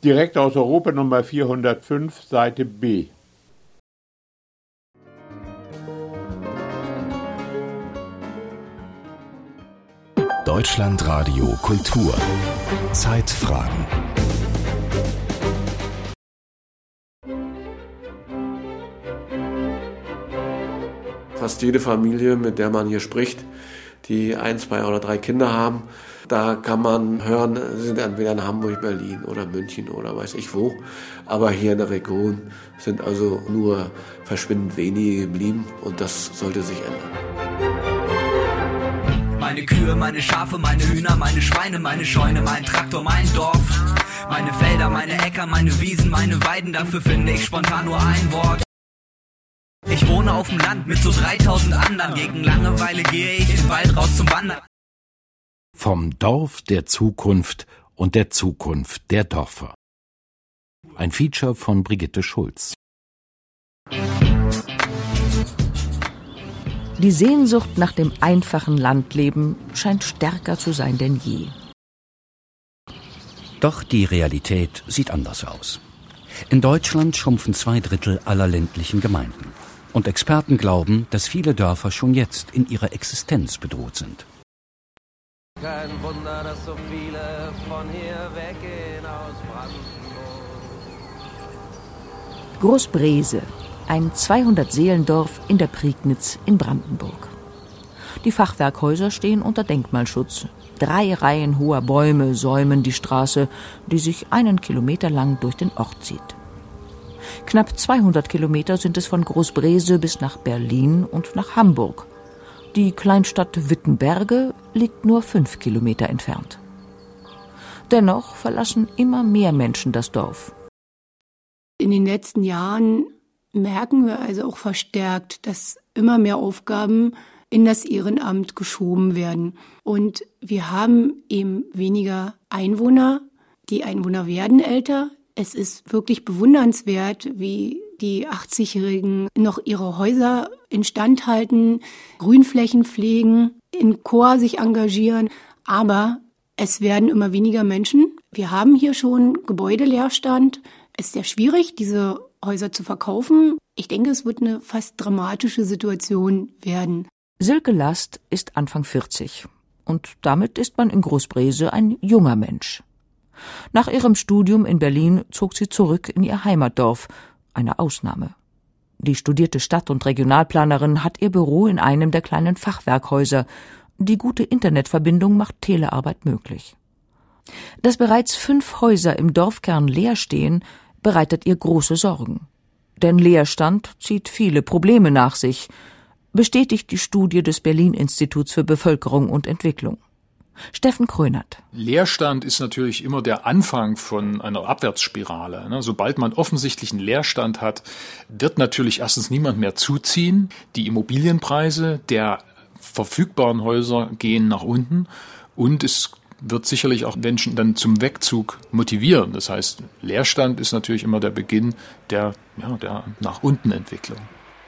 direkt aus Europa Nummer 405, Seite B. Deutschlandradio Kultur. Zeitfragen. Fast jede Familie, mit der man hier spricht, die 1, 2 oder 3 Kinder haben, da kann man hören, sie sind entweder in Hamburg, Berlin oder München oder weiß ich wo. Aber hier in der Region sind also nur verschwindend wenige geblieben und das sollte sich ändern. Meine Kühe, meine Schafe, meine Hühner, meine Schweine, meine Scheune, mein Traktor, mein Dorf. Meine Felder, meine Äcker, meine Wiesen, meine Weiden, dafür finde ich spontan nur ein Wort. Ich wohne auf dem Land mit so 3000 anderen. Gegen Langeweile gehe ich in den Wald raus zum Wandern. Vom Dorf der Zukunft und der Zukunft der Dörfer. Ein Feature von Brigitte Schulz. Die Sehnsucht nach dem einfachen Landleben scheint stärker zu sein denn je. Doch die Realität sieht anders aus. In Deutschland schrumpfen 2/3 aller ländlichen Gemeinden. Und Experten glauben, dass viele Dörfer schon jetzt in ihrer Existenz bedroht sind. Kein Wunder, dass so viele von hier weggehen aus Brandenburg. Großbrese, ein 200-Seelendorf in der Prignitz in Brandenburg. Die Fachwerkhäuser stehen unter Denkmalschutz. 3 Reihen hoher Bäume säumen die Straße, die sich 1 Kilometer lang durch den Ort zieht. Knapp 200 Kilometer sind es von Großbrese bis nach Berlin und nach Hamburg. Die Kleinstadt Wittenberge liegt nur 5 Kilometer entfernt. Dennoch verlassen immer mehr Menschen das Dorf. In den letzten Jahren merken wir also auch verstärkt, dass immer mehr Aufgaben in das Ehrenamt geschoben werden. Und wir haben eben weniger Einwohner. Die Einwohner werden älter. Es ist wirklich bewundernswert, wie die 80-Jährigen noch ihre Häuser instand halten, Grünflächen pflegen, in Chor sich engagieren. Aber es werden immer weniger Menschen. Wir haben hier schon Gebäudeleerstand. Es ist sehr schwierig, diese Häuser zu verkaufen. Ich denke, es wird eine fast dramatische Situation werden. Silke Last ist Anfang 40 und damit ist man in Großbrese ein junger Mensch. Nach ihrem Studium in Berlin zog sie zurück in ihr Heimatdorf, eine Ausnahme. Die studierte Stadt- und Regionalplanerin hat ihr Büro in einem der kleinen Fachwerkhäuser. Die gute Internetverbindung macht Telearbeit möglich. Dass bereits 5 Häuser im Dorfkern leer stehen, bereitet ihr große Sorgen. Denn Leerstand zieht viele Probleme nach sich, bestätigt die Studie des Berlin-Instituts für Bevölkerung und Entwicklung. Steffen Krönert. Leerstand ist natürlich immer der Anfang von einer Abwärtsspirale. Sobald man offensichtlich einen Leerstand hat, wird natürlich erstens niemand mehr zuziehen. Die Immobilienpreise der verfügbaren Häuser gehen nach unten und es wird sicherlich auch Menschen dann zum Wegzug motivieren. Das heißt, Leerstand ist natürlich immer der Beginn der nach unten Entwicklung.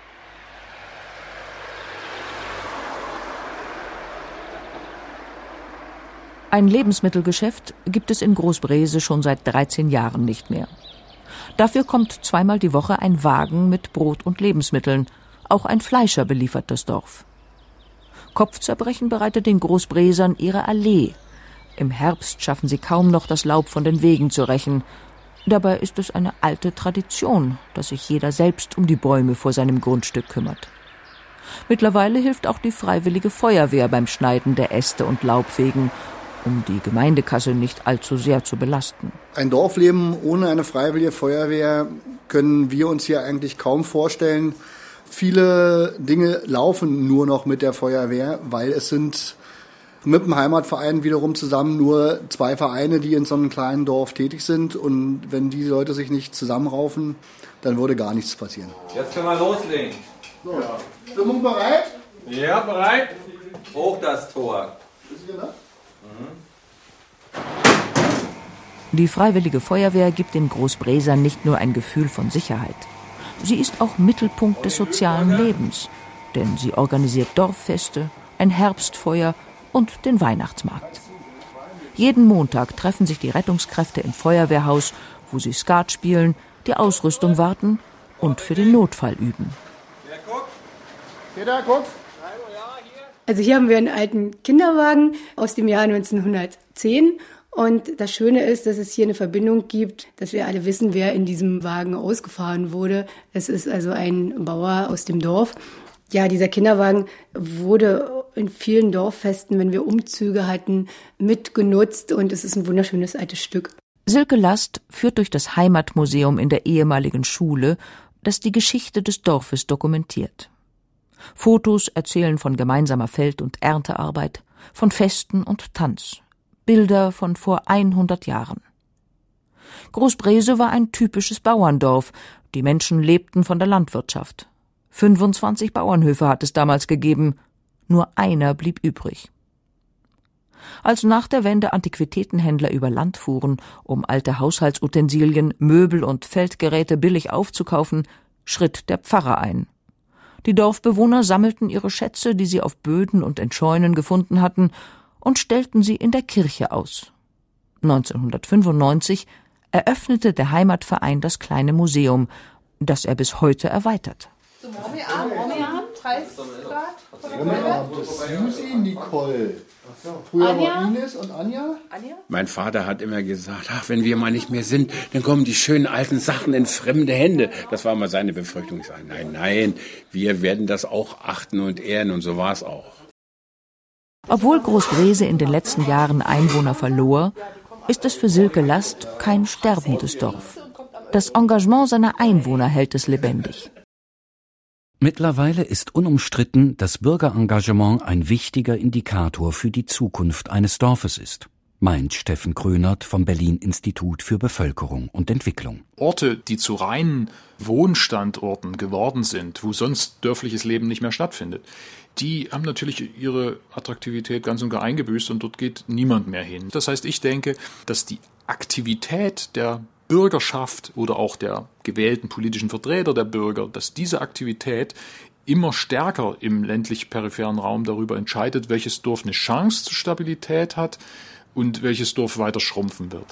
Ein Lebensmittelgeschäft gibt es in Großbrese schon seit 13 Jahren nicht mehr. Dafür kommt 2-mal die Woche ein Wagen mit Brot und Lebensmitteln. Auch ein Fleischer beliefert das Dorf. Kopfzerbrechen bereitet den Großbresern ihre Allee. Im Herbst schaffen sie kaum noch, das Laub von den Wegen zu rächen. Dabei ist es eine alte Tradition, dass sich jeder selbst um die Bäume vor seinem Grundstück kümmert. Mittlerweile hilft auch die Freiwillige Feuerwehr beim Schneiden der Äste und Laubwegen, um die Gemeindekasse nicht allzu sehr zu belasten. Ein Dorfleben ohne eine Freiwillige Feuerwehr können wir uns hier eigentlich kaum vorstellen. Viele Dinge laufen nur noch mit der Feuerwehr, weil es sind mit dem Heimatverein wiederum zusammen nur 2 Vereine, die in so einem kleinen Dorf tätig sind. Und wenn die Leute sich nicht zusammenraufen, dann würde gar nichts passieren. Jetzt können wir loslegen. So. Ja. Stimmung bereit? Ja, bereit. Hoch das Tor. Die Freiwillige Feuerwehr gibt den Großbresern nicht nur ein Gefühl von Sicherheit. Sie ist auch Mittelpunkt des sozialen Lebens, denn sie organisiert Dorffeste, ein Herbstfeuer und den Weihnachtsmarkt. Jeden Montag treffen sich die Rettungskräfte im Feuerwehrhaus wo sie Skat spielen, die Ausrüstung warten und für den Notfall üben. Also hier haben wir einen alten Kinderwagen aus dem Jahr 1910. Und das Schöne ist, dass es hier eine Verbindung gibt, dass wir alle wissen, wer in diesem Wagen ausgefahren wurde. Es ist also ein Bauer aus dem Dorf. Ja, dieser Kinderwagen wurde in vielen Dorffesten, wenn wir Umzüge hatten, mitgenutzt. Und es ist ein wunderschönes altes Stück. Silke Last führt durch das Heimatmuseum in der ehemaligen Schule, das die Geschichte des Dorfes dokumentiert. Fotos erzählen von gemeinsamer Feld- und Erntearbeit, von Festen und Tanz. Bilder von vor 100 Jahren. Großbrese war ein typisches Bauerndorf. Die Menschen lebten von der Landwirtschaft. 25 Bauernhöfe hat es damals gegeben. Nur einer blieb übrig. Als nach der Wende Antiquitätenhändler über Land fuhren, um alte Haushaltsutensilien, Möbel und Feldgeräte billig aufzukaufen, schritt der Pfarrer ein. Die Dorfbewohner sammelten ihre Schätze, die sie auf Böden und in Scheunen gefunden hatten, und stellten sie in der Kirche aus. 1995 eröffnete der Heimatverein das kleine Museum, das er bis heute erweitert. Nicole. Früher war Ines und Anja. Mein Vater hat immer gesagt, ach, wenn wir mal nicht mehr sind, dann kommen die schönen alten Sachen in fremde Hände. Das war mal seine Befürchtung. Ich sage, nein, wir werden das auch achten und ehren, und so war es auch. Obwohl Großbrese in den letzten Jahren Einwohner verlor, ist es für Silke Last kein sterbendes Dorf. Das Engagement seiner Einwohner hält es lebendig. Mittlerweile ist unumstritten, dass Bürgerengagement ein wichtiger Indikator für die Zukunft eines Dorfes ist, meint Steffen Krönert vom Berlin-Institut für Bevölkerung und Entwicklung. Orte, die zu reinen Wohnstandorten geworden sind, wo sonst dörfliches Leben nicht mehr stattfindet, die haben natürlich ihre Attraktivität ganz und gar eingebüßt und dort geht niemand mehr hin. Das heißt, ich denke, dass die Aktivität der Bürgerschaft oder auch der gewählten politischen Vertreter der Bürger, dass diese Aktivität immer stärker im ländlich-peripheren Raum darüber entscheidet, welches Dorf eine Chance zur Stabilität hat und welches Dorf weiter schrumpfen wird.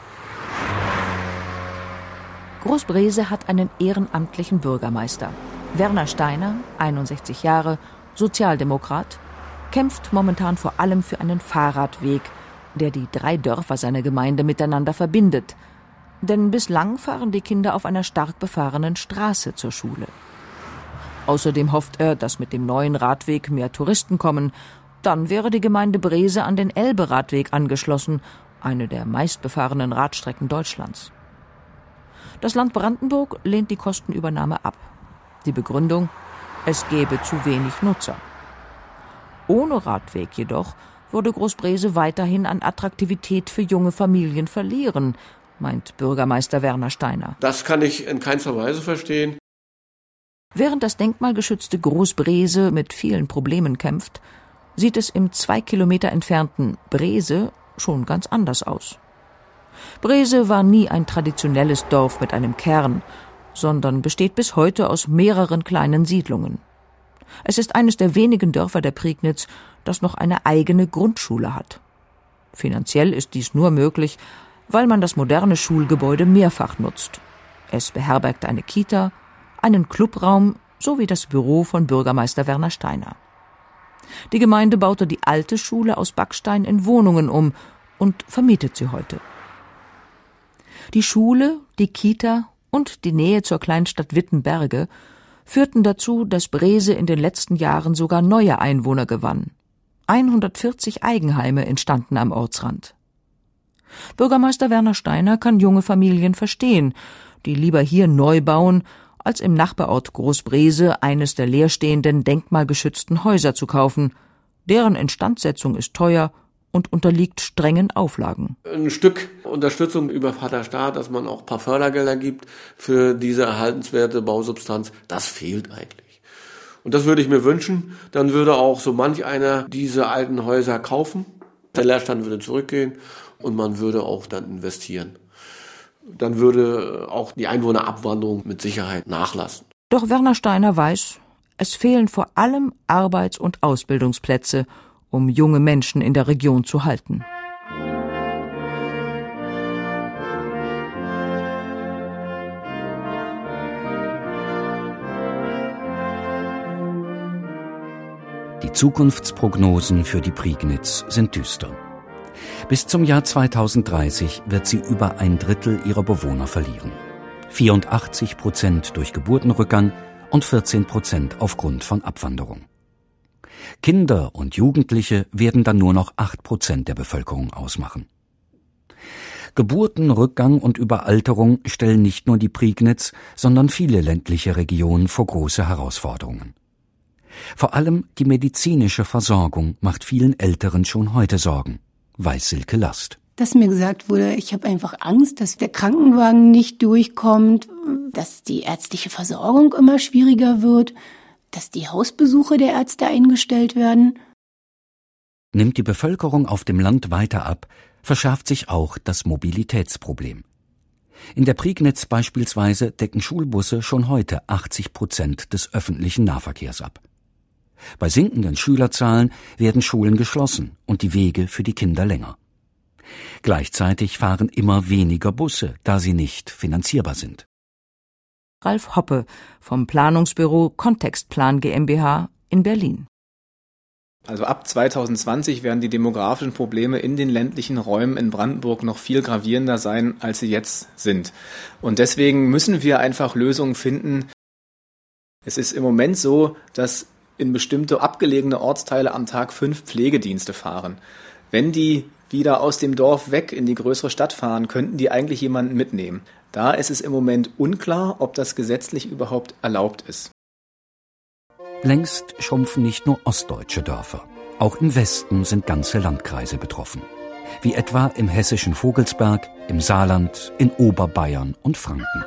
Großbrese hat einen ehrenamtlichen Bürgermeister. Werner Steiner, 61 Jahre, Sozialdemokrat, kämpft momentan vor allem für einen Fahrradweg, der die 3 Dörfer seiner Gemeinde miteinander verbindet. Denn bislang fahren die Kinder auf einer stark befahrenen Straße zur Schule. Außerdem hofft er, dass mit dem neuen Radweg mehr Touristen kommen. Dann wäre die Gemeinde Brese an den Elbe-Radweg angeschlossen, eine der meistbefahrenen Radstrecken Deutschlands. Das Land Brandenburg lehnt die Kostenübernahme ab. Die Begründung: es gäbe zu wenig Nutzer. Ohne Radweg jedoch würde Großbrese weiterhin an Attraktivität für junge Familien verlieren, meint Bürgermeister Werner Steiner. Das kann ich in keinster Weise verstehen. Während das denkmalgeschützte Großbrese mit vielen Problemen kämpft, sieht es im 2 Kilometer entfernten Brese schon ganz anders aus. Brese war nie ein traditionelles Dorf mit einem Kern, sondern besteht bis heute aus mehreren kleinen Siedlungen. Es ist eines der wenigen Dörfer der Prignitz, das noch eine eigene Grundschule hat. Finanziell ist dies nur möglich, weil man das moderne Schulgebäude mehrfach nutzt. Es beherbergt eine Kita, einen Clubraum sowie das Büro von Bürgermeister Werner Steiner. Die Gemeinde baute die alte Schule aus Backstein in Wohnungen um und vermietet sie heute. Die Schule, die Kita und die Nähe zur Kleinstadt Wittenberge führten dazu, dass Brese in den letzten Jahren sogar neue Einwohner gewann. 140 Eigenheime entstanden am Ortsrand. Bürgermeister Werner Steiner kann junge Familien verstehen, die lieber hier neu bauen, als im Nachbarort Großbrese eines der leerstehenden denkmalgeschützten Häuser zu kaufen. Deren Instandsetzung ist teuer und unterliegt strengen Auflagen. Ein Stück Unterstützung über Vaterstaat, dass man auch ein paar Fördergelder gibt für diese erhaltenswerte Bausubstanz, das fehlt eigentlich. Und das würde ich mir wünschen. Dann würde auch so manch einer diese alten Häuser kaufen. Der Leerstand würde zurückgehen und man würde auch dann investieren. Dann würde auch die Einwohnerabwanderung mit Sicherheit nachlassen. Doch Werner Steiner weiß, es fehlen vor allem Arbeits- und Ausbildungsplätze, um junge Menschen in der Region zu halten. Die Zukunftsprognosen für die Prignitz sind düster. Bis zum Jahr 2030 wird sie über 1/3 ihrer Bewohner verlieren. 84% durch Geburtenrückgang und 14% aufgrund von Abwanderung. Kinder und Jugendliche werden dann nur noch 8% der Bevölkerung ausmachen. Geburtenrückgang und Überalterung stellen nicht nur die Prignitz, sondern viele ländliche Regionen vor große Herausforderungen. Vor allem die medizinische Versorgung macht vielen Älteren schon heute Sorgen, weiß Silke Last. Dass mir gesagt wurde, ich habe einfach Angst, dass der Krankenwagen nicht durchkommt, dass die ärztliche Versorgung immer schwieriger wird, dass die Hausbesuche der Ärzte eingestellt werden. Nimmt die Bevölkerung auf dem Land weiter ab, verschärft sich auch das Mobilitätsproblem. In der Prignitz beispielsweise decken Schulbusse schon heute 80% des öffentlichen Nahverkehrs ab. Bei sinkenden Schülerzahlen werden Schulen geschlossen und die Wege für die Kinder länger. Gleichzeitig fahren immer weniger Busse, da sie nicht finanzierbar sind. Ralf Hoppe vom Planungsbüro Kontextplan GmbH in Berlin. Also ab 2020 werden die demografischen Probleme in den ländlichen Räumen in Brandenburg noch viel gravierender sein, als sie jetzt sind. Und deswegen müssen wir einfach Lösungen finden. Es ist im Moment so, dass in bestimmte abgelegene Ortsteile am Tag 5 Pflegedienste fahren. Wenn die wieder aus dem Dorf weg in die größere Stadt fahren, könnten die eigentlich jemanden mitnehmen. Da ist es im Moment unklar, ob das gesetzlich überhaupt erlaubt ist. Längst schrumpfen nicht nur ostdeutsche Dörfer. Auch im Westen sind ganze Landkreise betroffen. Wie etwa im hessischen Vogelsberg, im Saarland, in Oberbayern und Franken.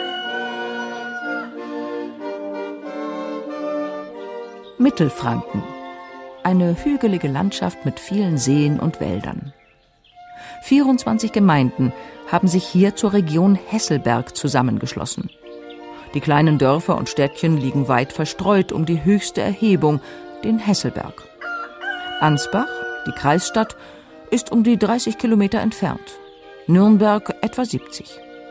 Mittelfranken. Eine hügelige Landschaft mit vielen Seen und Wäldern. 24 Gemeinden haben sich hier zur Region Hesselberg zusammengeschlossen. Die kleinen Dörfer und Städtchen liegen weit verstreut um die höchste Erhebung, den Hesselberg. Ansbach, die Kreisstadt, ist um die 30 Kilometer entfernt. Nürnberg etwa 70.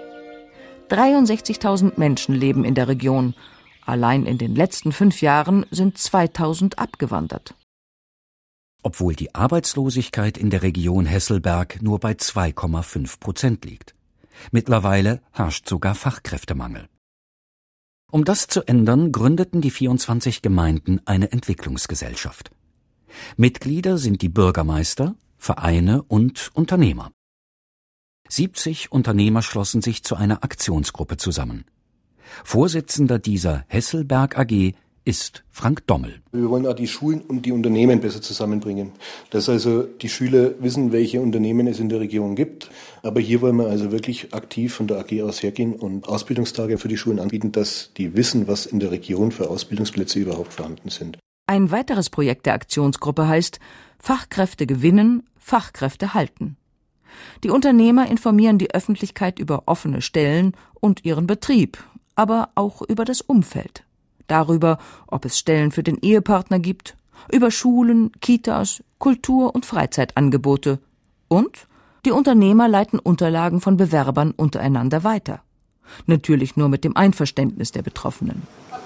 63.000 Menschen leben in der Region. Allein in den letzten 5 Jahren sind 2.000 abgewandert. Obwohl die Arbeitslosigkeit in der Region Hesselberg nur bei 2,5% liegt. Mittlerweile herrscht sogar Fachkräftemangel. Um das zu ändern, gründeten die 24 Gemeinden eine Entwicklungsgesellschaft. Mitglieder sind die Bürgermeister, Vereine und Unternehmer. 70 Unternehmer schlossen sich zu einer Aktionsgruppe zusammen. Vorsitzender dieser Hesselberg AG ist Frank Dommel. Wir wollen auch die Schulen und die Unternehmen besser zusammenbringen. Dass also die Schüler wissen, welche Unternehmen es in der Region gibt. Aber hier wollen wir also wirklich aktiv von der AG aus hergehen und Ausbildungstage für die Schulen anbieten, dass die wissen, was in der Region für Ausbildungsplätze überhaupt vorhanden sind. Ein weiteres Projekt der Aktionsgruppe heißt Fachkräfte gewinnen, Fachkräfte halten. Die Unternehmer informieren die Öffentlichkeit über offene Stellen und ihren Betrieb, aber auch über das Umfeld. Darüber, ob es Stellen für den Ehepartner gibt, über Schulen, Kitas, Kultur- und Freizeitangebote. Und die Unternehmer leiten Unterlagen von Bewerbern untereinander weiter. Natürlich nur mit dem Einverständnis der Betroffenen.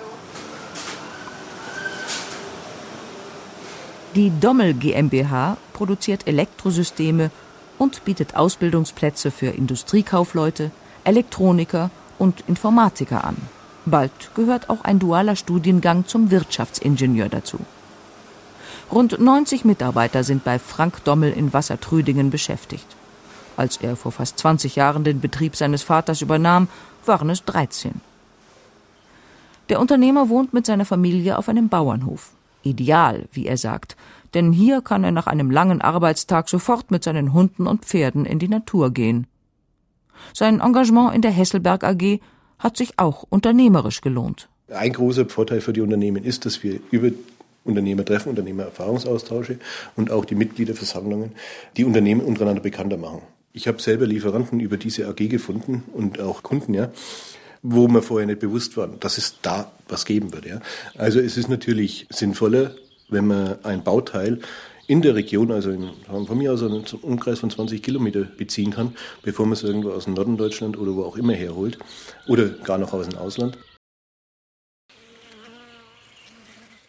Die Dommel GmbH produziert Elektrosysteme und bietet Ausbildungsplätze für Industriekaufleute, Elektroniker und Informatiker an. Bald gehört auch ein dualer Studiengang zum Wirtschaftsingenieur dazu. Rund 90 Mitarbeiter sind bei Frank Dommel in Wassertrüdingen beschäftigt. Als er vor fast 20 Jahren den Betrieb seines Vaters übernahm, waren es 13. Der Unternehmer wohnt mit seiner Familie auf einem Bauernhof. Ideal, wie er sagt, denn hier kann er nach einem langen Arbeitstag sofort mit seinen Hunden und Pferden in die Natur gehen. Sein Engagement in der Hesselberg AG hat sich auch unternehmerisch gelohnt. Ein großer Vorteil für die Unternehmen ist, dass wir über Unternehmertreffen, Unternehmererfahrungsaustausche und auch die Mitgliederversammlungen die Unternehmen untereinander bekannter machen. Ich habe selber Lieferanten über diese AG gefunden und auch Kunden, ja, wo mir vorher nicht bewusst war, dass es da was geben wird. Ja. Also es ist natürlich sinnvoller, wenn man ein Bauteil in der Region, also von mir aus einen Umkreis von 20 Kilometer beziehen kann, bevor man es irgendwo aus dem Norden Deutschland oder wo auch immer herholt oder gar noch aus dem Ausland.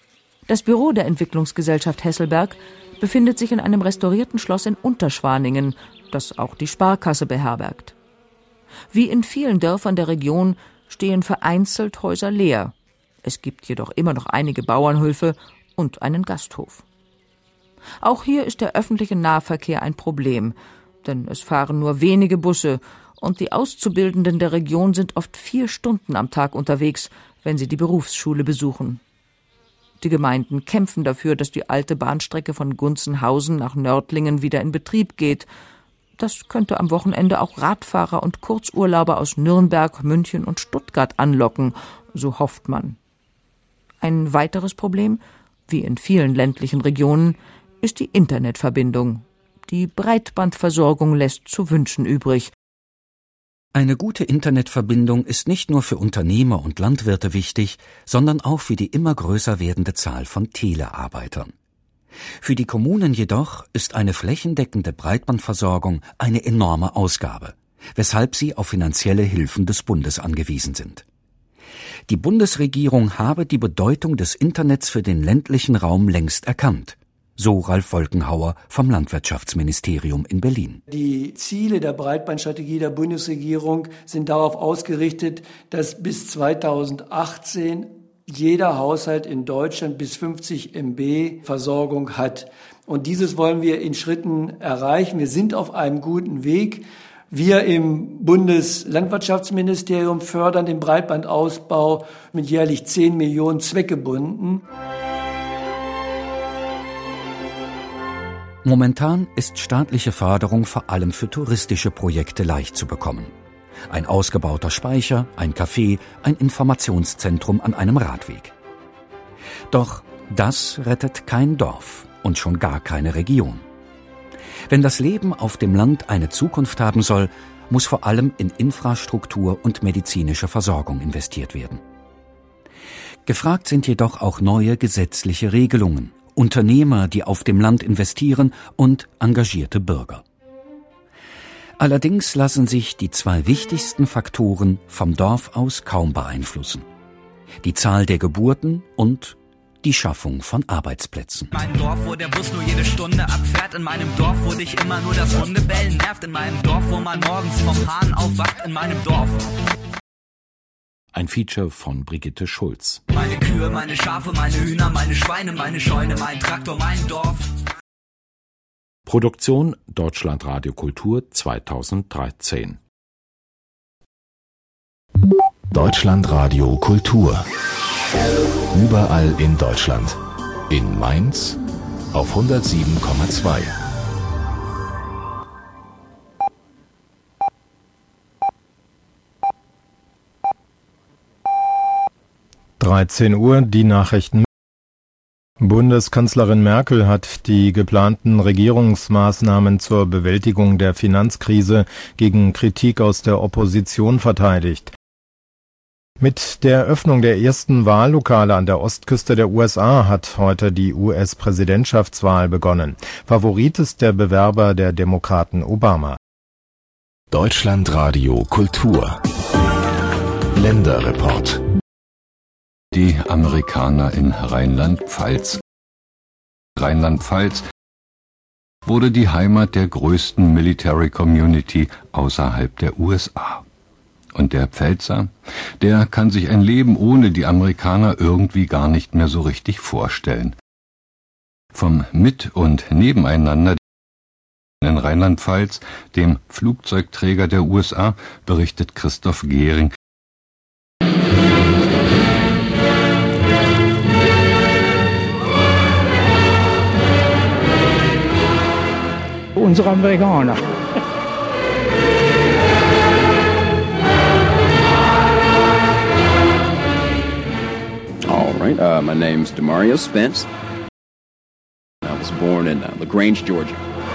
Das Büro der Entwicklungsgesellschaft Hesselberg befindet sich in einem restaurierten Schloss in Unterschwaningen, das auch die Sparkasse beherbergt. Wie in vielen Dörfern der Region stehen vereinzelt Häuser leer. Es gibt jedoch immer noch einige Bauernhöfe und einen Gasthof. Auch hier ist der öffentliche Nahverkehr ein Problem, denn es fahren nur wenige Busse und die Auszubildenden der Region sind oft 4 Stunden am Tag unterwegs, wenn sie die Berufsschule besuchen. Die Gemeinden kämpfen dafür, dass die alte Bahnstrecke von Gunzenhausen nach Nördlingen wieder in Betrieb geht. Das könnte am Wochenende auch Radfahrer und Kurzurlauber aus Nürnberg, München und Stuttgart anlocken, so hofft man. Ein weiteres Problem, wie in vielen ländlichen Regionen, ist die Internetverbindung. Die Breitbandversorgung lässt zu wünschen übrig. Eine gute Internetverbindung ist nicht nur für Unternehmer und Landwirte wichtig, sondern auch für die immer größer werdende Zahl von Telearbeitern. Für die Kommunen jedoch ist eine flächendeckende Breitbandversorgung eine enorme Ausgabe, weshalb sie auf finanzielle Hilfen des Bundes angewiesen sind. Die Bundesregierung habe die Bedeutung des Internets für den ländlichen Raum längst erkannt. So Ralf Wolkenhauer vom Landwirtschaftsministerium in Berlin. Die Ziele der Breitbandstrategie der Bundesregierung sind darauf ausgerichtet, dass bis 2018 jeder Haushalt in Deutschland bis 50 MB Versorgung hat. Und dieses wollen wir in Schritten erreichen. Wir sind auf einem guten Weg. Wir im Bundeslandwirtschaftsministerium fördern den Breitbandausbau mit jährlich 10 Millionen zweckgebunden. Momentan ist staatliche Förderung vor allem für touristische Projekte leicht zu bekommen. Ein ausgebauter Speicher, ein Café, ein Informationszentrum an einem Radweg. Doch das rettet kein Dorf und schon gar keine Region. Wenn das Leben auf dem Land eine Zukunft haben soll, muss vor allem in Infrastruktur und medizinische Versorgung investiert werden. Gefragt sind jedoch auch neue gesetzliche Regelungen, Unternehmer, die auf dem Land investieren und engagierte Bürger. Allerdings lassen sich die 2 wichtigsten Faktoren vom Dorf aus kaum beeinflussen: die Zahl der Geburten und die Schaffung von Arbeitsplätzen. In meinem Dorf, wo der Bus nur jede Stunde abfährt, in meinem Dorf, wo dich immer nur das Hundebellen nervt, in meinem Dorf, wo man morgens vom Hahn aufwacht, in meinem Dorf. Ein Feature von Brigitte Schulz. Meine Kühe, meine Schafe, meine Hühner, meine Schweine, meine Scheune, mein Traktor, mein Dorf. Produktion Deutschlandradio Kultur 2013. Deutschlandradio Kultur. Überall in Deutschland. In Mainz auf 107,2. Uhr, die Nachrichten. Bundeskanzlerin Merkel hat die geplanten Regierungsmaßnahmen zur Bewältigung der Finanzkrise gegen Kritik aus der Opposition verteidigt. Mit der Öffnung der ersten Wahllokale an der Ostküste der USA hat heute die US-Präsidentschaftswahl begonnen. Favorit ist der Bewerber der Demokraten Obama. Deutschlandradio Kultur. Länderreport. Die Amerikaner in Rheinland-Pfalz. Rheinland-Pfalz wurde die Heimat der größten Military Community außerhalb der USA. Und der Pfälzer, der kann sich ein Leben ohne die Amerikaner irgendwie gar nicht mehr so richtig vorstellen. Vom Mit- und Nebeneinander in Rheinland-Pfalz, dem Flugzeugträger der USA, berichtet Christoph Gehring. Unsere Amerikaner. All right, my name's Demario Spence. I was born in LaGrange, Georgia.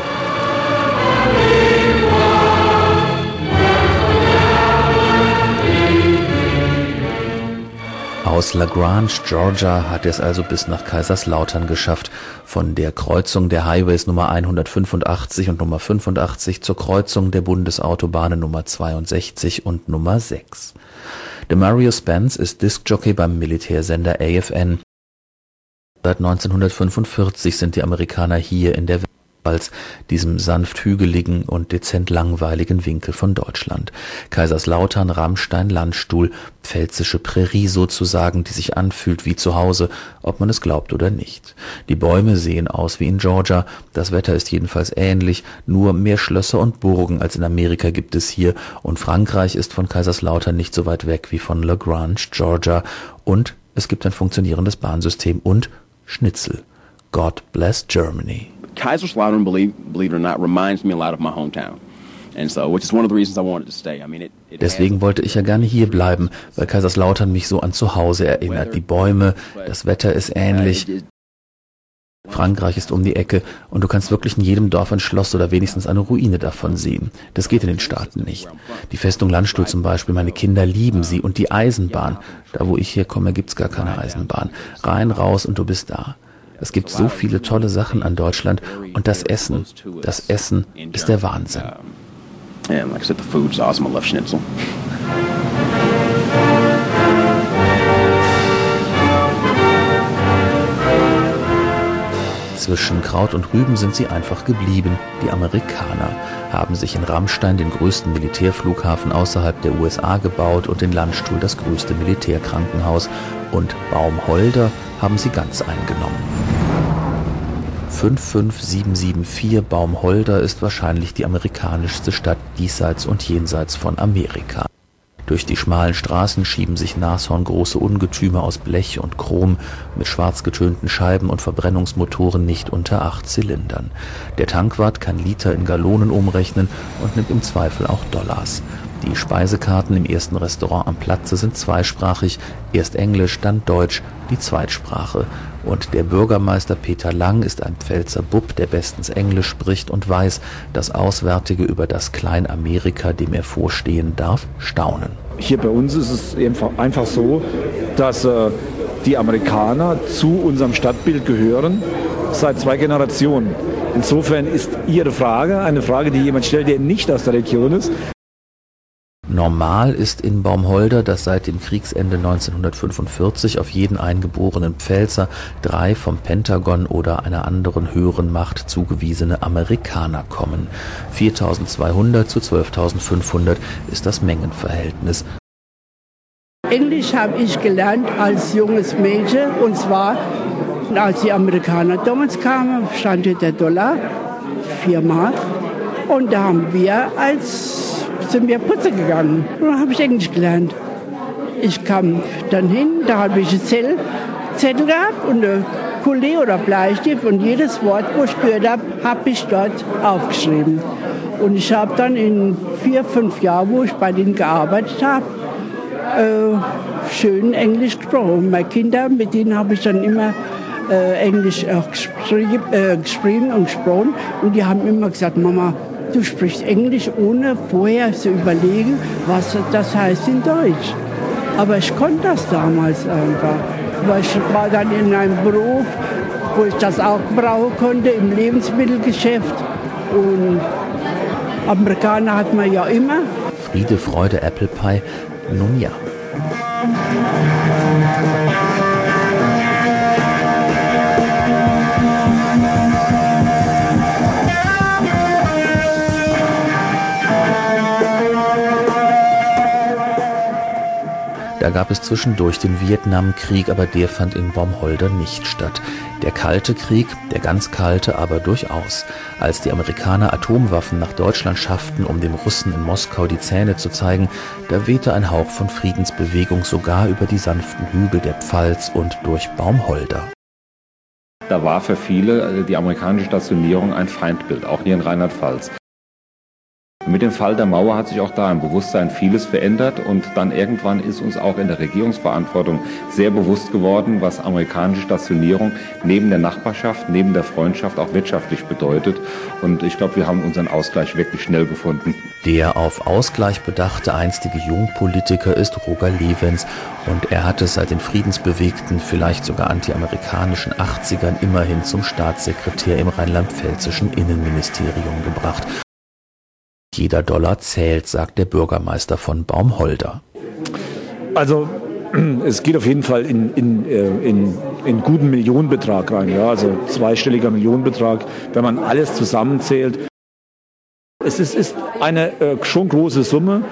Aus LaGrange, Georgia, hat es also bis nach Kaiserslautern geschafft. Von der Kreuzung der Highways Nummer 185 und Nummer 85 zur Kreuzung der Bundesautobahnen Nummer 62 und Nummer 6. Demario Spence ist Diskjockey beim Militärsender AFN. Seit 1945 sind die Amerikaner hier in der Westpfalz, diesem sanft hügeligen und dezent langweiligen Winkel von Deutschland. Kaiserslautern, Rammstein, Landstuhl, pfälzische Prärie sozusagen, die sich anfühlt wie zu Hause, ob man es glaubt oder nicht. Die Bäume sehen aus wie in Georgia, das Wetter ist jedenfalls ähnlich, nur mehr Schlösser und Burgen als in Amerika gibt es hier und Frankreich ist von Kaiserslautern nicht so weit weg wie von La Grange, Georgia und es gibt ein funktionierendes Bahnsystem und Schnitzel. God bless Germany. Kaiserslautern, believe it or not, reminds me a lot of my hometown. And so, which is one of the reasons I wanted to stay. I mean, Deswegen wollte ich ja gerne hier bleiben, weil Kaiserslautern mich so an zu Hause erinnert. Die Bäume, das Wetter ist ähnlich. Frankreich ist um die Ecke und du kannst wirklich in jedem Dorf ein Schloss oder wenigstens eine Ruine davon sehen. Das geht in den Staaten nicht. Die Festung Landstuhl zum Beispiel, meine Kinder lieben sie und die Eisenbahn. Da wo ich herkomme, gibt's gar keine Eisenbahn. Rein, raus und du bist da. Es gibt so viele tolle Sachen an Deutschland und das Essen ist der Wahnsinn. And like I said, the food's awesome. I love Schnitzel. Zwischen Kraut und Rüben sind sie einfach geblieben. Die Amerikaner haben sich in Rammstein den größten Militärflughafen außerhalb der USA gebaut und in Landstuhl das größte Militärkrankenhaus. Und Baumholder haben sie ganz eingenommen. 55774 Baumholder ist wahrscheinlich die amerikanischste Stadt diesseits und jenseits von Amerika. Durch die schmalen Straßen schieben sich nashorngroße Ungetüme aus Blech und Chrom mit schwarz getönten Scheiben und Verbrennungsmotoren nicht unter 8 Zylindern. Der Tankwart kann Liter in Gallonen umrechnen und nimmt im Zweifel auch Dollars. Die Speisekarten im ersten Restaurant am Platze sind zweisprachig, erst Englisch, dann Deutsch, die Zweitsprache. Und der Bürgermeister Peter Lang ist ein Pfälzer Bub, der bestens Englisch spricht und weiß, das Auswärtige über das Klein-Amerika, dem er vorstehen darf, staunen. Hier bei uns ist es einfach so, dass die Amerikaner zu unserem Stadtbild gehören, seit 2 Generationen. Insofern ist Ihre Frage eine Frage, die jemand stellt, der nicht aus der Region ist. Normal ist in Baumholder, dass seit dem Kriegsende 1945 auf jeden eingeborenen Pfälzer 3 vom Pentagon oder einer anderen höheren Macht zugewiesene Amerikaner kommen. 4.200 zu 12.500 ist das Mengenverhältnis. Englisch habe ich gelernt als junges Mädchen und zwar, als die Amerikaner damals kamen, stand der Dollar 4 Mark und da haben wir sind wir putzen gegangen. Und dann habe ich Englisch gelernt. Ich kam dann hin, da habe ich einen Zettel gehabt und eine Kuli oder Bleistift und jedes Wort, wo ich gehört habe, habe ich dort aufgeschrieben. Und ich habe dann in 4, 5 Jahren, wo ich bei denen gearbeitet habe, schön Englisch gesprochen. Meine Kinder, mit denen habe ich dann immer Englisch geschrieben und gesprochen. Und die haben immer gesagt, Mama, du sprichst Englisch, ohne vorher zu überlegen, was das heißt in Deutsch. Aber ich konnte das damals einfach. Weil ich war dann in einem Beruf, wo ich das auch brauchen konnte, im Lebensmittelgeschäft. Und Amerikaner hat man ja immer. Friede, Freude, Apple Pie, nun ja. Da gab es zwischendurch den Vietnamkrieg, aber der fand in Baumholder nicht statt. Der Kalte Krieg, der ganz kalte, aber durchaus. Als die Amerikaner Atomwaffen nach Deutschland schafften, um dem Russen in Moskau die Zähne zu zeigen, da wehte ein Hauch von Friedensbewegung sogar über die sanften Hügel der Pfalz und durch Baumholder. Da war für viele die amerikanische Stationierung ein Feindbild, auch hier in Rheinland-Pfalz. Mit dem Fall der Mauer hat sich auch da im Bewusstsein vieles verändert und dann irgendwann ist uns auch in der Regierungsverantwortung sehr bewusst geworden, was amerikanische Stationierung neben der Nachbarschaft, neben der Freundschaft auch wirtschaftlich bedeutet. Und ich glaube, wir haben unseren Ausgleich wirklich schnell gefunden. Der auf Ausgleich bedachte einstige Jungpolitiker ist Roger Levens und er hat es seit den friedensbewegten, vielleicht sogar antiamerikanischen 80ern immerhin zum Staatssekretär im rheinland-pfälzischen Innenministerium gebracht. Jeder Dollar zählt, sagt der Bürgermeister von Baumholder. Also es geht auf jeden Fall in guten Millionenbetrag rein, ja, also zweistelliger Millionenbetrag, wenn man alles zusammenzählt. Es ist eine schon große Summe.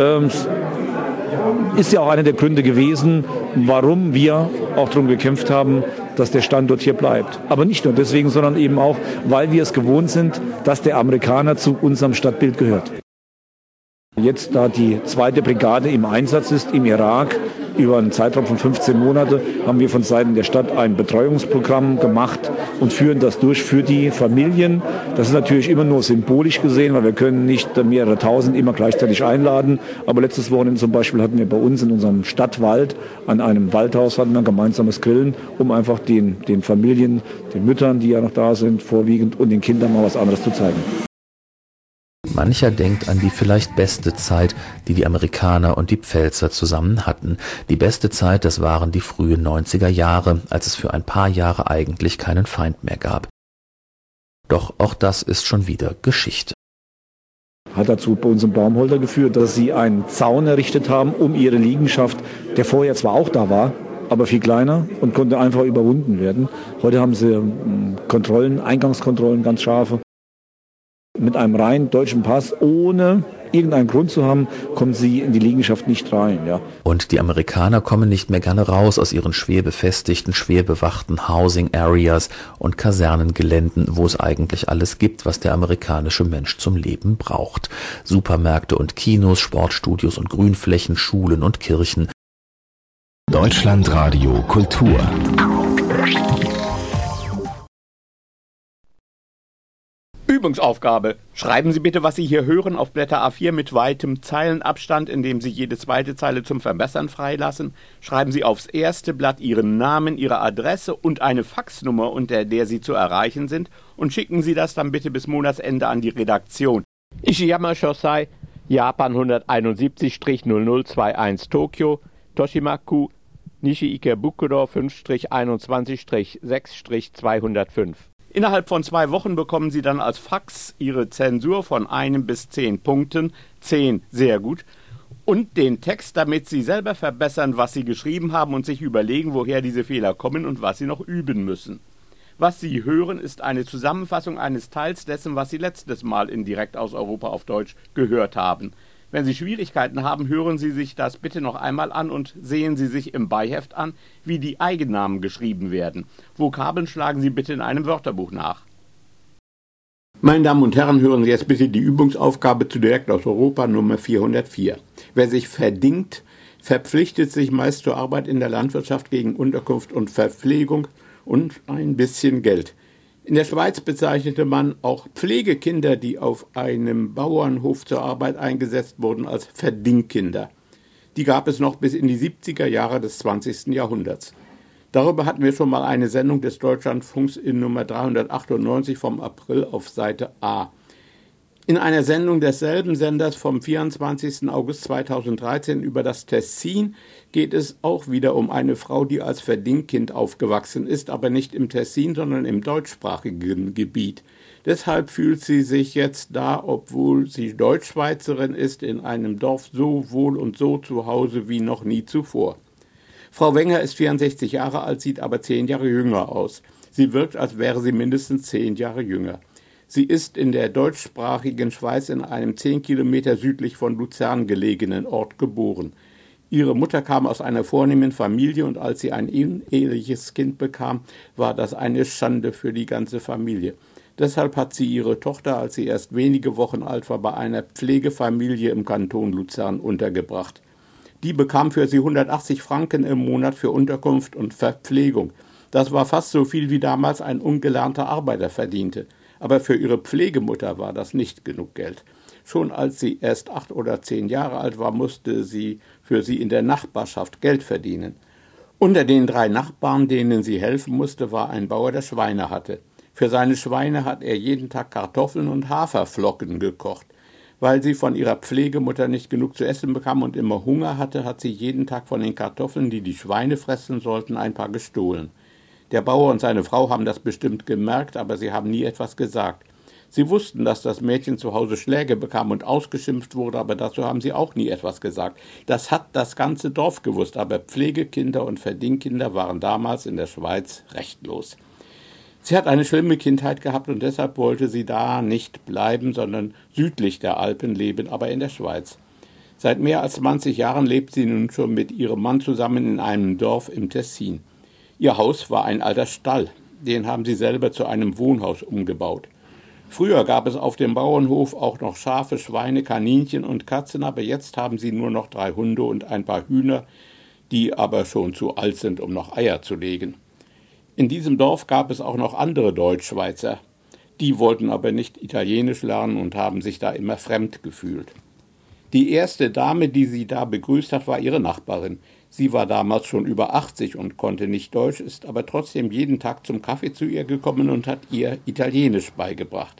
Ist ja auch einer der Gründe gewesen, warum wir auch darum gekämpft haben, dass der Standort hier bleibt. Aber nicht nur deswegen, sondern eben auch, weil wir es gewohnt sind, dass der Amerikaner zu unserem Stadtbild gehört. Jetzt, da die 2. Brigade im Einsatz ist im Irak, über einen Zeitraum von 15 Monate, haben wir von Seiten der Stadt ein Betreuungsprogramm gemacht und führen das durch für die Familien. Das ist natürlich immer nur symbolisch gesehen, weil wir können nicht mehrere tausend immer gleichzeitig einladen. Aber letztes Wochenende zum Beispiel hatten wir bei uns in unserem Stadtwald, an einem Waldhaus hatten wir ein gemeinsames Grillen, um einfach den Familien, den Müttern, die ja noch da sind, vorwiegend, und den Kindern mal was anderes zu zeigen. Mancher denkt an die vielleicht beste Zeit, die die Amerikaner und die Pfälzer zusammen hatten. Die beste Zeit, das waren die frühen 90er Jahre, als es für ein paar Jahre eigentlich keinen Feind mehr gab. Doch auch das ist schon wieder Geschichte. Hat dazu bei uns im Baumholder geführt, dass sie einen Zaun errichtet haben um ihre Liegenschaft, der vorher zwar auch da war, aber viel kleiner und konnte einfach überwunden werden. Heute haben sie Kontrollen, Eingangskontrollen, ganz scharfe. Mit einem rein deutschen Pass, ohne irgendeinen Grund zu haben, kommen sie in die Liegenschaft nicht rein. Ja. Und die Amerikaner kommen nicht mehr gerne raus aus ihren schwer befestigten, schwer bewachten Housing Areas und Kasernengeländen, wo es eigentlich alles gibt, was der amerikanische Mensch zum Leben braucht. Supermärkte und Kinos, Sportstudios und Grünflächen, Schulen und Kirchen. Deutschlandradio Kultur. Übungsaufgabe. Schreiben Sie bitte, was Sie hier hören, auf Blätter A4 mit weitem Zeilenabstand, indem Sie jede zweite Zeile zum Verbessern freilassen. Schreiben Sie aufs erste Blatt Ihren Namen, Ihre Adresse und eine Faxnummer, unter der Sie zu erreichen sind, und schicken Sie das dann bitte bis Monatsende an die Redaktion. Ishiyama Shosai, Japan 171-0021 Tokio, Toshimaku, Nishi-Ikebukuro 5-21-6-205. Innerhalb von 2 Wochen bekommen Sie dann als Fax Ihre Zensur von 1 bis 10 Punkten, 10 sehr gut, und den Text, damit Sie selber verbessern, was Sie geschrieben haben und sich überlegen, woher diese Fehler kommen und was Sie noch üben müssen. Was Sie hören, ist eine Zusammenfassung eines Teils dessen, was Sie letztes Mal in Direkt aus Europa auf Deutsch gehört haben. Wenn Sie Schwierigkeiten haben, hören Sie sich das bitte noch einmal an und sehen Sie sich im Beiheft an, wie die Eigennamen geschrieben werden. Vokabeln schlagen Sie bitte in einem Wörterbuch nach. Meine Damen und Herren, hören Sie jetzt bitte die Übungsaufgabe zu Direkt aus Europa Nummer 404. Wer sich verdingt, verpflichtet sich meist zur Arbeit in der Landwirtschaft gegen Unterkunft und Verpflegung und ein bisschen Geld. In der Schweiz bezeichnete man auch Pflegekinder, die auf einem Bauernhof zur Arbeit eingesetzt wurden, als Verdingkinder. Die gab es noch bis in die 70er Jahre des 20. Jahrhunderts. Darüber hatten wir schon mal eine Sendung des Deutschlandfunks in Nummer 398 vom April auf Seite A. In einer Sendung desselben Senders vom 24. August 2013 über das Tessin geht es auch wieder um eine Frau, die als Verdingkind aufgewachsen ist, aber nicht im Tessin, sondern im deutschsprachigen Gebiet. Deshalb fühlt sie sich jetzt da, obwohl sie Deutschschweizerin ist, in einem Dorf so wohl und so zu Hause wie noch nie zuvor. Frau Wenger ist 64 Jahre alt, sieht aber 10 Jahre jünger aus. Sie wirkt, als wäre sie mindestens 10 Jahre jünger. Sie ist in der deutschsprachigen Schweiz in einem 10 Kilometer südlich von Luzern gelegenen Ort geboren. Ihre Mutter kam aus einer vornehmen Familie und als sie ein uneheliches Kind bekam, war das eine Schande für die ganze Familie. Deshalb hat sie ihre Tochter, als sie erst wenige Wochen alt war, bei einer Pflegefamilie im Kanton Luzern untergebracht. Die bekam für sie 180 Franken im Monat für Unterkunft und Verpflegung. Das war fast so viel, wie damals ein ungelernter Arbeiter verdiente. Aber für ihre Pflegemutter war das nicht genug Geld. Schon als sie erst 8 oder 10 Jahre alt war, musste sie für sie in der Nachbarschaft Geld verdienen. Unter den 3 Nachbarn, denen sie helfen musste, war ein Bauer, der Schweine hatte. Für seine Schweine hat er jeden Tag Kartoffeln und Haferflocken gekocht. Weil sie von ihrer Pflegemutter nicht genug zu essen bekam und immer Hunger hatte, hat sie jeden Tag von den Kartoffeln, die die Schweine fressen sollten, ein paar gestohlen. Der Bauer und seine Frau haben das bestimmt gemerkt, aber sie haben nie etwas gesagt. Sie wussten, dass das Mädchen zu Hause Schläge bekam und ausgeschimpft wurde, aber dazu haben sie auch nie etwas gesagt. Das hat das ganze Dorf gewusst, aber Pflegekinder und Verdingkinder waren damals in der Schweiz rechtlos. Sie hat eine schlimme Kindheit gehabt und deshalb wollte sie da nicht bleiben, sondern südlich der Alpen leben, aber in der Schweiz. Seit mehr als 20 Jahren lebt sie nun schon mit ihrem Mann zusammen in einem Dorf im Tessin. Ihr Haus war ein alter Stall, den haben sie selber zu einem Wohnhaus umgebaut. Früher gab es auf dem Bauernhof auch noch Schafe, Schweine, Kaninchen und Katzen, aber jetzt haben sie nur noch 3 Hunde und ein paar Hühner, die aber schon zu alt sind, um noch Eier zu legen. In diesem Dorf gab es auch noch andere Deutschschweizer. Die wollten aber nicht Italienisch lernen und haben sich da immer fremd gefühlt. Die erste Dame, die sie da begrüßt hat, war ihre Nachbarin. Sie war damals schon über 80 und konnte nicht Deutsch, ist aber trotzdem jeden Tag zum Kaffee zu ihr gekommen und hat ihr Italienisch beigebracht.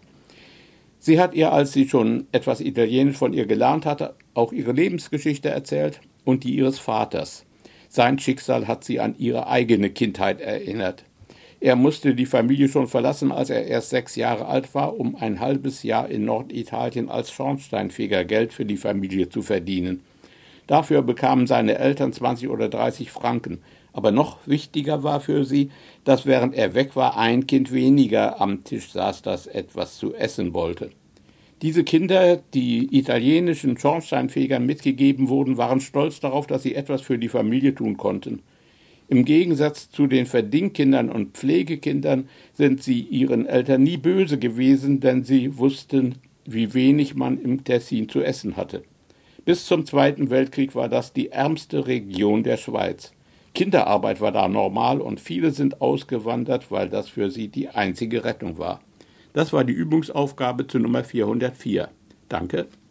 Sie hat ihr, als sie schon etwas Italienisch von ihr gelernt hatte, auch ihre Lebensgeschichte erzählt und die ihres Vaters. Sein Schicksal hat sie an ihre eigene Kindheit erinnert. Er musste die Familie schon verlassen, als er erst 6 Jahre alt war, um ein halbes Jahr in Norditalien als Schornsteinfeger Geld für die Familie zu verdienen. Dafür bekamen seine Eltern 20 oder 30 Franken. Aber noch wichtiger war für sie, dass während er weg war, ein Kind weniger am Tisch saß, das etwas zu essen wollte. Diese Kinder, die italienischen Schornsteinfegern mitgegeben wurden, waren stolz darauf, dass sie etwas für die Familie tun konnten. Im Gegensatz zu den Verdingkindern und Pflegekindern sind sie ihren Eltern nie böse gewesen, denn sie wussten, wie wenig man im Tessin zu essen hatte. Bis zum Zweiten Weltkrieg war das die ärmste Region der Schweiz. Kinderarbeit war da normal und viele sind ausgewandert, weil das für sie die einzige Rettung war. Das war die Übungsaufgabe zu Nummer 404. Danke.